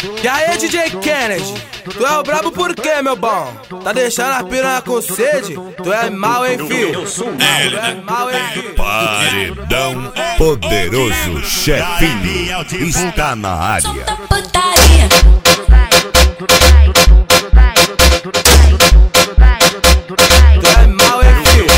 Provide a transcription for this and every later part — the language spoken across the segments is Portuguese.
E aí, DJ Kennedy, tu é o brabo por quê, meu bom? Tá deixando a piranha com sede? Tu é mal, hein, filho? Tu é mal, hein, filho? Paredão Poderoso Chefinho está na área. Tu é mal, hein, filho?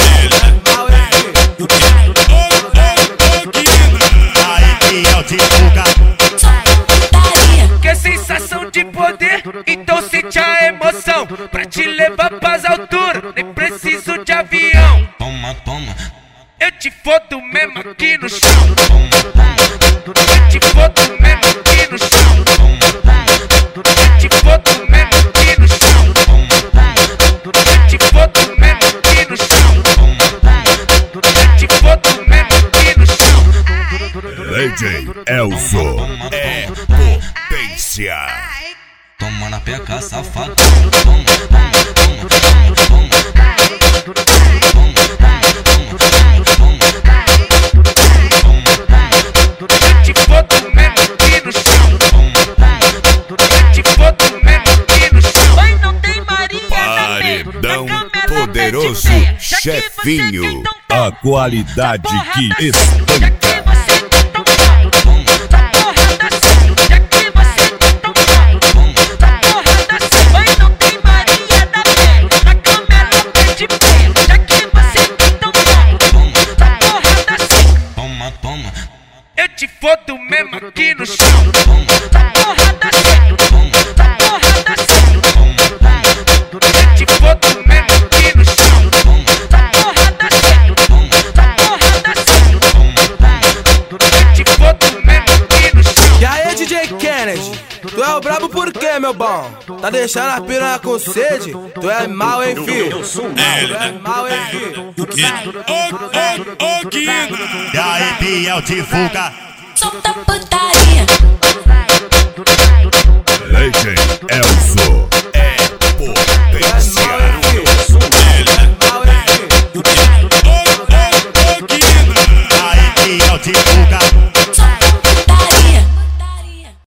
Que sensação de poder, então sente a emoção. Pra te levar pras alturas, nem preciso de avião. Toma, toma. Eu te fodo mesmo aqui no chão. Eu te fodo mesmo aqui no chão. Eu te fodo mesmo aqui no chão. Eu te fodo mesmo aqui no chão. Eu te fodo mesmo aqui no chão. DJ Elzo é potência. Toma na peca, safado. Toma, toma, toma, toma, toma. Eu te fodo mesmo aqui no chão. Eu te fodo mesmo aqui no chão. Oi, não tem Maria Paredão Poderoso Chefinho, a qualidade que espanta. Eu te fodo mesmo aqui no chão. Eu te fodo mesmo aqui no chão. Eu te fodo mesmo aqui no chão. E aí, DJ Kennedy, tu é o brabo por quê, meu bom? Tá deixando a piranha com sede? Tu é mal, hein, filho? Tu é mal, hein, filho? E aí, Biel divulga. Solta putaria.